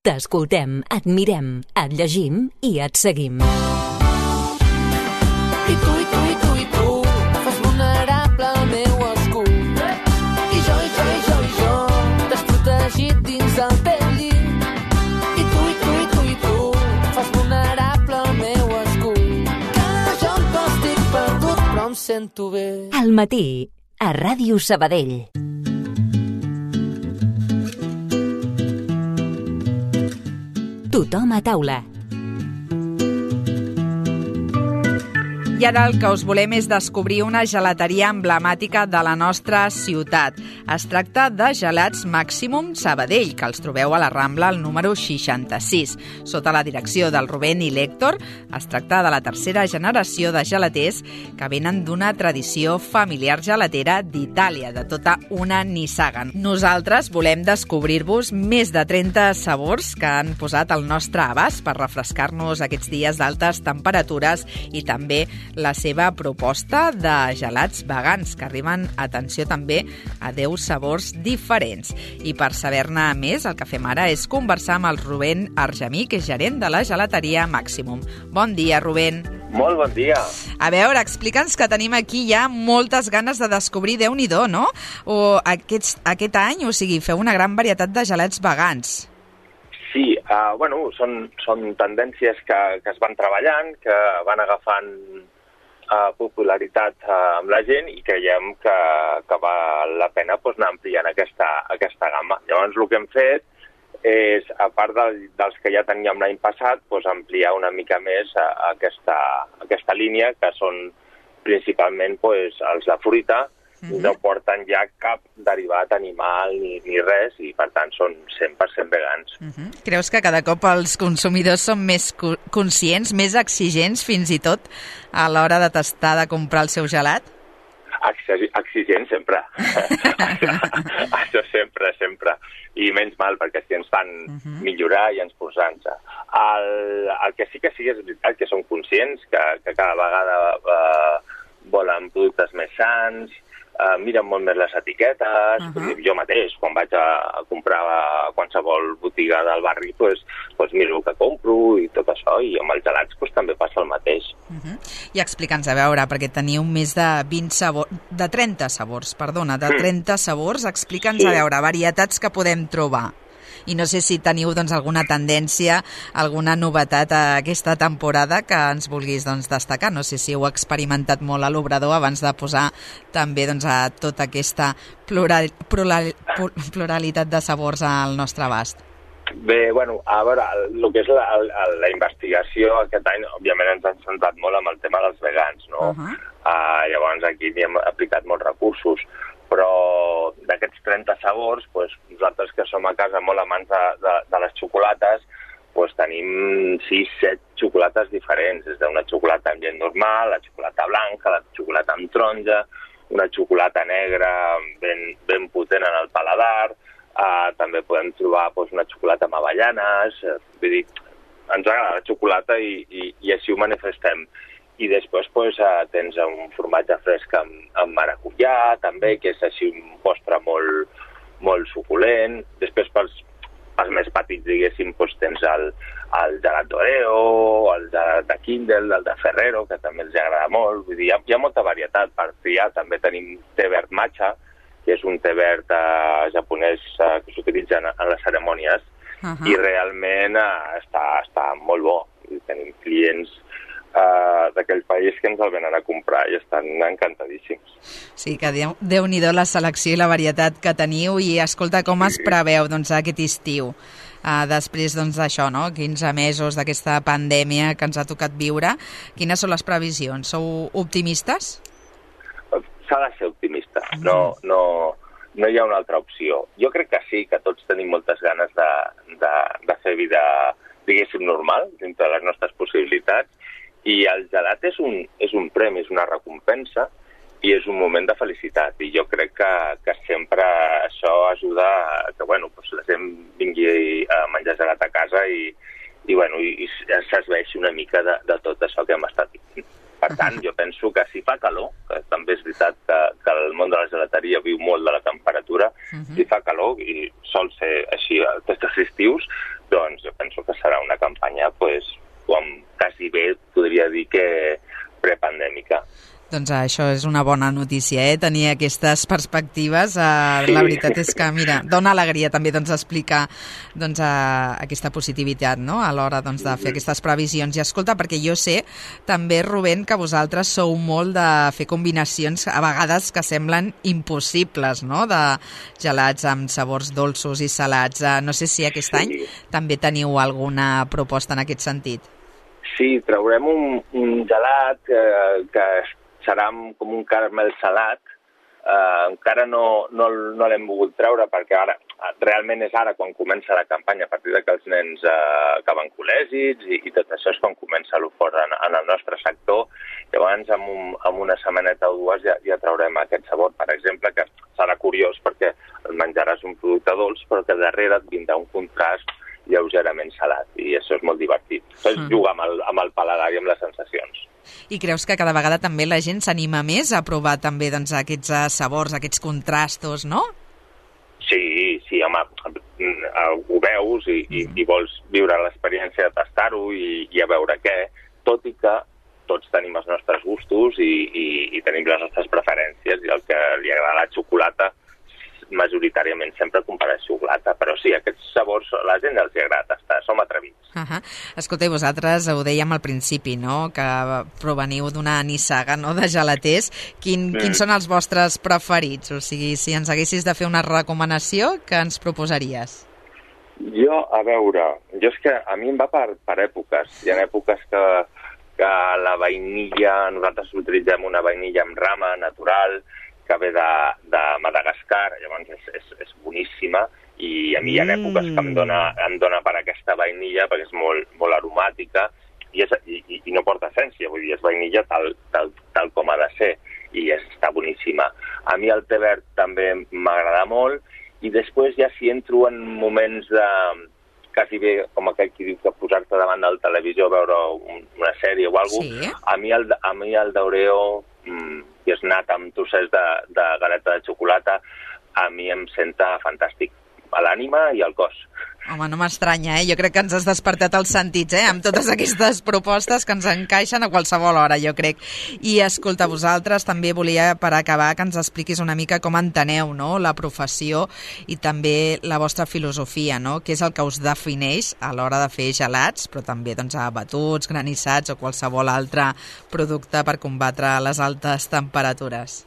T'escoltem, et mirem, et llegim i et seguim. I tu, fas vulnerable el meu escut. I jo, t'has protegit dins el teu llit. I tu, fas vulnerable el meu escut. Que jo estic perdut, però em sento bé. Al matí, a Ràdio Sabadell. Tothom a taula. I ara el que us volem és descobrir una gelateria emblemàtica de la nostra ciutat. Es tracta de Gelats Màximum Sabadell, que els trobeu a la Rambla, al número 66. Sota la direcció del Rubén i l'Héctor, es tracta de la tercera generació de gelaters que venen d'una tradició familiar gelatera d'Itàlia, de tota una nissaga. Nosaltres volem descobrir-vos més de 30 sabors que han posat al nostre abast per refrescar-nos aquests dies d'altes temperatures i també la seva proposta de gelats vegans, que arriben, atenció també, a 10 sabors diferents. I per saber-ne més, el que fem ara és conversar amb el Rubén Argemí, que és gerent de la gelateria Màximum. Bon dia, Rubén. Molt bon dia. A veure, explica'ns que tenim aquí ja moltes ganes de descobrir, Déu-n'hi-do, no? Aquest any, o sigui, feu una gran varietat de gelats vegans. Sí, són tendències que es van treballant, que van agafant popularitat amb la gent i creiem que val la pena anar ampliant aquesta gamma. Llavors, el que hem fet és, a part dels que ja teníem l'any passat, ampliar una mica més aquesta línia, que són principalment els de fruita. No porten ja cap derivat animal ni res i, per tant, són 100% vegans. Creus que cada cop els consumidors són més conscients, més exigents, fins i tot, a l'hora de tastar, de comprar el seu gelat? Exigents, sempre. Això sempre. I menys mal, perquè si ens fan millorar i ens posar-nos. El que sí és veritat, que som conscients, que cada vegada volen productes més sans, miren molt més les etiquetes. Jo mateix, quan vaig a comprar a qualsevol botiga del barri, miro el que compro i tot això, i amb els gelats també passa el mateix. I explica'ns, a veure, perquè teniu més de 30 sabors, explica'ns, a veure, varietats que podem trobar. I no sé si teniu alguna tendència, alguna novetat aquesta temporada que ens vulguis destacar. No sé si heu experimentat molt a l'obrador abans de posar també a tota aquesta pluralitat de sabors al nostre abast. Bé, a veure, el que és la investigació aquest any, òbviament ens han centrat molt amb el tema dels vegans, no? Llavors aquí hi hem aplicat molts recursos, però d'aquests 30 sabors, nosaltres que som a casa molt amants de les xocolates, tenim 6-7 xocolates diferents, des d'una xocolata amb llet normal, la xocolata blanca, la xocolata amb taronja, una xocolata negra ben potent en el paladar, també podem trobar una xocolata amb avellanes, vull dir, ens agrada la xocolata i així ho manifestem. I després tens un formatge fresc amb maracujà, també, que és així un postre molt suculent. Després, pels més petits, diguéssim, tens el gelat d'Oreo, el gelat de Kindle, el de Ferrero, que també els agrada molt. Vull dir, hi ha molta varietat per triar. També tenim té verd matcha, que és un té verd japonès que s'utilitza en les cerimònies, i realment està molt bo. Tenim clients d'aquell país que ens el venen a comprar i estan encantadíssims. Sí, que Déu-n'hi-do la selecció i la varietat que teniu. I escolta, com es preveu aquest estiu? Després d'això, 15 mesos d'aquesta pandèmia que ens ha tocat viure, quines són les previsions? Sou optimistes? S'ha de ser optimista, no hi ha una altra opció. Jo crec que sí, que tots tenim moltes ganes de fer vida, diguéssim, normal, dintre de les nostres possibilitats. I el gelat és un premi, és una recompensa i és un moment de felicitat. I jo crec que sempre això ajuda a que la gent vingui a menjar gelat a casa i s'esveixi una mica de tot això que hem estat vivint. Per tant, jo penso que si fa calor, que també és veritat que el món de la gelateria viu molt de la temperatura, si fa calor, i sol ser així aquests estius, doncs jo penso que serà una campanya, com quasi bé podria dir que prepandèmica. Doncs això és una bona notícia, tenir aquestes perspectives. La veritat és que, mira, dona alegria també explicar aquesta positivitat, no?, a l'hora de fer aquestes previsions. I escolta, perquè jo sé també, Rubén, que vosaltres sou molt de fer combinacions a vegades que semblen impossibles, no?, de gelats amb sabors dolços i salats. No sé si aquest any també teniu alguna proposta en aquest sentit. Sí, traurem un gelat que serà com un caramel salat. Encara no l'hem volgut treure perquè realment és ara quan comença la campanya, a partir que els nens acaben col·legis i tot això és quan comença l'ofort en el nostre sector. Llavors, amb una setmaneta o dues ja traurem aquest sabor. Per exemple, que serà curiós perquè el menjaràs un producte dolç, però que darrere et vindrà un contrast lleugerament salat, i això és molt divertit. Això és jugar amb el paladar i amb les sensacions. I creus que cada vegada també la gent s'anima més a provar també aquests sabors, aquests contrastos, no? Sí, home, ho veus i vols viure l'experiència de tastar-ho i a veure què, tot i que tots tenim els nostres gustos i tenim les nostres preferències, i el que li agrada la xocolata majoritàriament sempre compareix xocolata, però sí, aquests sabors a la gent els agrada tastar, som atrevits. Escolta, i vosaltres ho dèiem al principi, no?, que proveniu d'una nissaga, no?, de gelaters. Quins són els vostres preferits? O sigui, si ens haguessis de fer una recomanació, què ens proposaries? Jo és que a mi em va per èpoques. Hi ha èpoques que la vainilla, nosaltres utilitzem una vainilla amb rama natural, que ve de Madagascar, llavors és boníssima, i a mi hi ha èpoques que em dona per aquesta vainilla, perquè és molt aromàtica, i no porta essència, vull dir, és vainilla tal com ha de ser, i està boníssima. A mi el te verd també m'agrada molt, i després ja si entro en moments de quasi bé, com aquell qui diu que posar-te davant del televisor a veure una sèrie o alguna cosa, a mi el d'Oreo, que és nat amb trossets de galeta de xocolata, a mi em senta fantàstic a l'ànima i al cos. Home, no m'estranya, Jo crec que ens has despertat els sentits, amb totes aquestes propostes que ens encaixen a qualsevol hora, jo crec. I, escolta, vosaltres també volia, per acabar, que ens expliquis una mica com enteneu, no?, la professió i també la vostra filosofia, no?, què és el que us defineix a l'hora de fer gelats, però també a batuts, granissats o qualsevol altre producte per combatre les altes temperatures.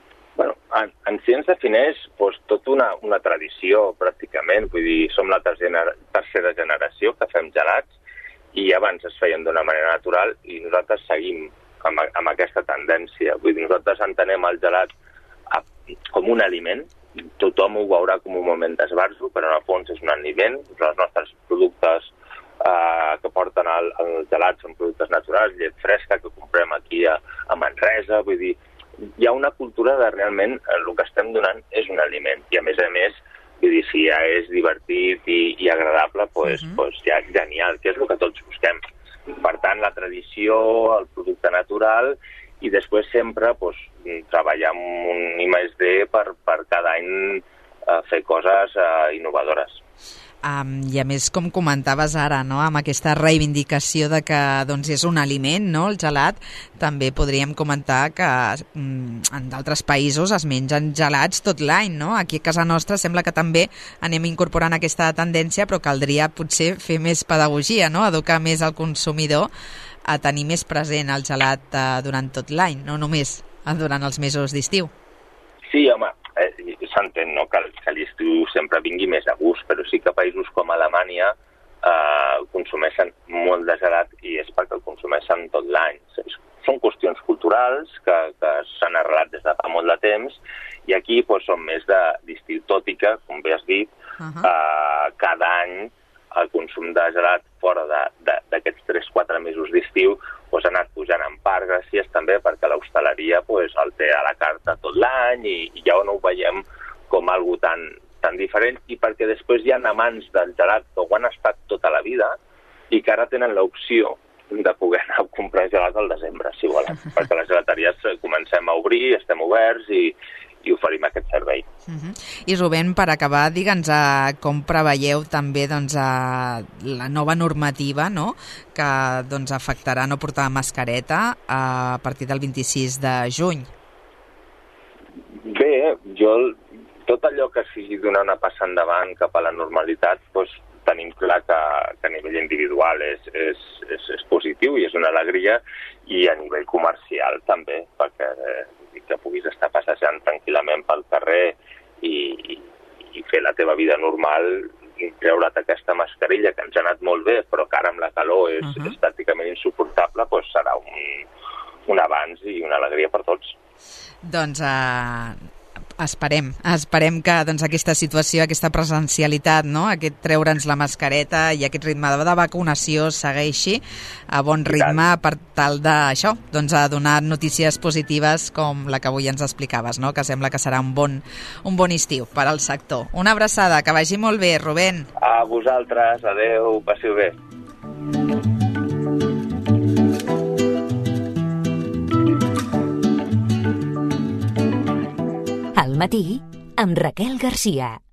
En si ens defineix tota una tradició, pràcticament. Vull dir, som la tercera generació que fem gelats, i abans es feien d'una manera natural, i nosaltres seguim amb aquesta tendència. Vull dir, nosaltres entenem el gelat com un aliment. Tothom ho veurà com un moment d'esbarjo, però en el fons és un aliment. Els nostres productes que porten el gelat són productes naturals, llet fresca que comprem aquí a Manresa. Vull dir, hi ha una cultura de realment el que estem donant és un aliment, i a més, vull dir, si ja és divertit i agradable, ja és genial, que és el que tots busquem. Per tant, la tradició, el producte natural, i després sempre treballar amb un I+D per cada any fer coses innovadores. I a més, com comentaves ara, no?, amb aquesta reivindicació de que és un aliment, no?, el gelat, també podríem comentar que en d'altres països es mengen gelats tot l'any, no? Aquí a casa nostra sembla que també anem incorporant aquesta tendència, però caldria potser fer més pedagogia, no?, educar més el consumidor a tenir més present el gelat durant tot l'any, no només durant els mesos d'estiu. Sí, home, s'entén, no?, que l'estiu sempre vingui més a gust, però sí que països com Alemanya consumeixen molt de gelat, i és perquè el consumeixen tot l'any. Són qüestions culturals que s'han arrelat des de fa molt de temps, i aquí són més d'estiu, tot i que, com bé has dit, cada any el consum de gelat fora d'aquests 3-4 mesos d'estiu ha anat pujant en part, gràcies també perquè l'hostaleria el té a la carta tot l'any, i ja no ho veiem com algo tan diferent, i perquè després hi ha amants del gelat que ho han estat tota la vida i que ara tenen l'opció de poder anar a comprar gelat al desembre, si volen, perquè les gelateries comencem a obrir, estem oberts i oferim aquest servei. I Rubén, per acabar, digue'ns com preveieu també doncs, la nova normativa, no?, que doncs, afectarà no portar mascareta a partir del 26 de juny. Bé, tot allò que sigui donar una passa endavant cap a la normalitat, doncs, tenim clar que a nivell individual és positiu i és una alegria, i a nivell comercial també, perquè que puguis estar passejant tranquil·lament pel carrer i fer la teva vida normal, i treure't aquesta mascarilla, que ens ha anat molt bé, però que ara amb la calor és pràcticament insuportable, doncs serà un avanç i una alegria per tots. Doncs esperem que doncs, aquesta situació, aquesta presencialitat, no?, aquest treure'ns la mascareta i aquest ritme de vacunació segueixi a bon ritme per tal d'això, doncs a donar notícies positives com la que avui ens explicaves, no?, que sembla que serà un bon estiu per al sector. Una abraçada, que vagi molt bé, Rubén. A vosaltres, adeu, passiu bé. Al matí, amb Raquel Garcia.